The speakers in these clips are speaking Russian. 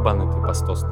Ёбаный ты постосный.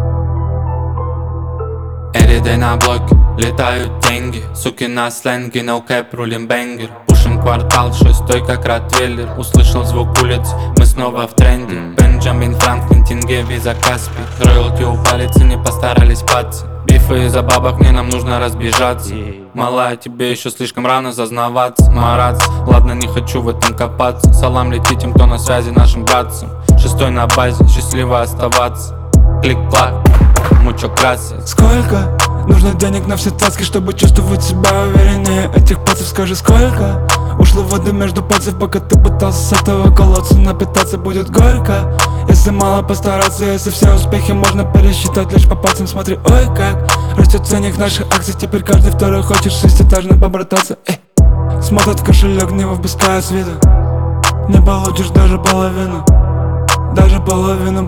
Every day на блоке летают деньги, суки на сленге, no cap, рулим бенгер. Пушим квартал, шестой как ротвейлер. Услышал звук улиц, мы снова в тренде. Бенджамин Франклин, тенге, виза Каспий. Роялти упали, цены постарались пацы. Бифы из-за бабок, мне нам нужно разбежаться. Малая, тебе еще слишком рано зазнаваться. Мараться, ладно, не хочу в этом копаться. Салам летит тем, кто на связи нашим братцам. Шестой на базе, счастливо оставаться. Клик-клак, mucho gracias. Сколько нужно денег на все таски, чтобы чувствовать себя увереннее этих пацев? Скажи, сколько ушло воды между пальцев, пока ты пытался с этого колодца напитаться? Будет горько, если мало постараться. Если все успехи можно пересчитать лишь по пальцам. Смотри, ой, как растет ценник наших акций. Теперь каждый второй хочет шестиэтажно побрататься. Смотрит в кошелек, не выпуская с виду. Не получишь даже половину. Даже половину.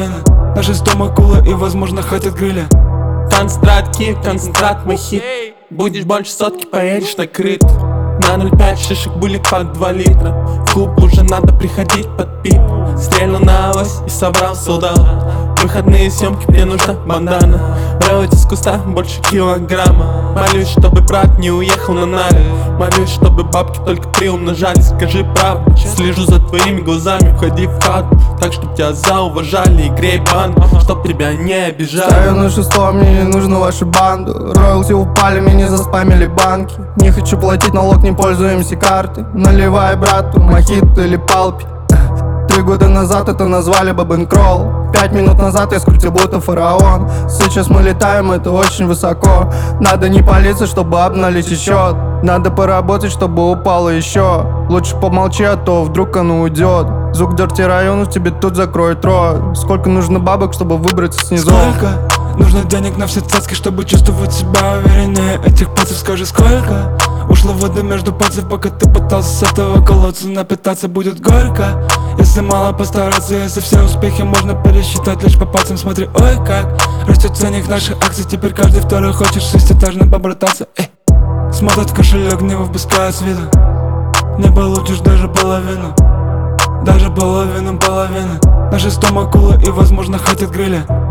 На шестом акула и, возможно, хватит гриля. Концентрат, Киев, концентрат, мой хит. Будешь больше сотки, поедешь накрыт. На 0,5 шишек булик под 2 литра. В клуб уже надо приходить под пип. Стрельнул на ось и собрал солдат. Выходные съемки, мне нужна бандана. Брать из куста больше килограмма. Молюсь, чтобы брат не уехал на наре. Молюсь, чтобы бабки только приумножались. Скажи правду, слежу за твоими глазами. Входи в хату, так чтоб тебя зауважали. И грей банду, чтоб тебя не обижали. Стою на шестом, мне не нужно вашу банду. Роялти упали, меня заспамили банки. Не хочу платить налог, не пользуемся картой. Наливай брату, мохито или палпи. 3 года назад это назвали бы бэнкролл. 5 минут назад я скрутил будто фараон. Сейчас мы летаем, это очень высоко. Надо не палиться, чтобы обналить счет. Надо поработать, чтобы упало еще. Лучше помолчи, а то вдруг оно уйдет. Звук дерти районов тебе тут закроет рот. Сколько нужно бабок, чтобы выбраться снизу? Сколько нужно денег на все цацки, чтобы чувствовать себя увереннее этих пацев? Скажи, сколько ушло воды между пальцев, пока ты пытался с этого колодца напитаться? Будет горько, если мало постараться. Если все успехи можно пересчитать лишь по пальцам. Смотри, ой, как растет ценник наших акций. Теперь каждый второй хочет шестиэтажно побрататься. Смотрит в кошелек, не выпуская с виду. Не получишь даже половину. Даже половину. На шестом акула и, возможно, хватит гриля.